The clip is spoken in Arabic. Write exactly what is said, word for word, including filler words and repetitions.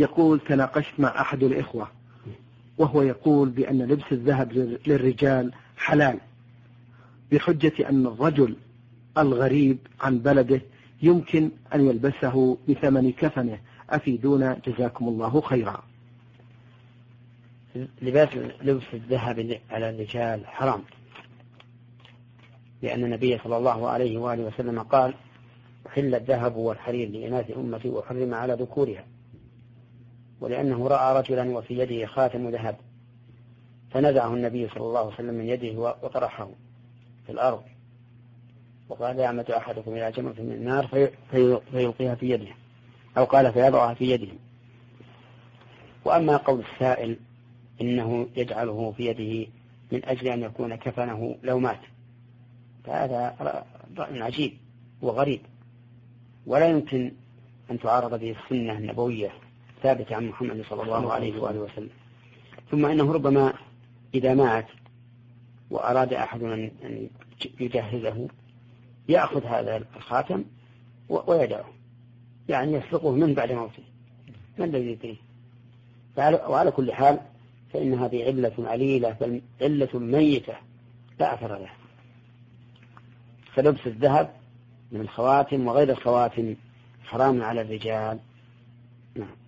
يقول: تناقشت مع أحد الإخوة وهو يقول بأن لبس الذهب للرجال حلال، بحجة أن الرجل الغريب عن بلده يمكن أن يلبسه بثمن كفنه. أفيدونا جزاكم الله خيرا. لباس لبس الذهب على الرجال حرام، لأن النبي صلى الله عليه وآله وسلم قال: أحل الذهب والحرير لإناث أمتي وحرم على ذكورها. ولأنه رأى رجلا وفي يده خاتم ذهب فنزعه النبي صلى الله عليه وسلم من يده وطرحه في الأرض، وقال: يعمد أحدكم إلى جمرة من النار فيلقيها في يده، أو قال: فيضعها في يده. وأما قول السائل إنه يجعله في يده من أجل أن يكون كفنه لو مات، فهذا رأي عجيب وغريب، ولا يمكن أن تعارض به السنة النبوية ثابتة عن محمد صلى الله عليه وآله وسلم. ثم إنه ربما إذا مات وأراد أحد أن يجهزه يأخذ هذا الخاتم ويدعه، يعني يسلقه من بعد موته، من الذي يدريه؟ وعلى كل حال فإن هذه علة عليلة، بل علة ميتة لا أثر لها. فلبس الذهب من الخواتم وغير الخواتم حرام على الرجال. نعم.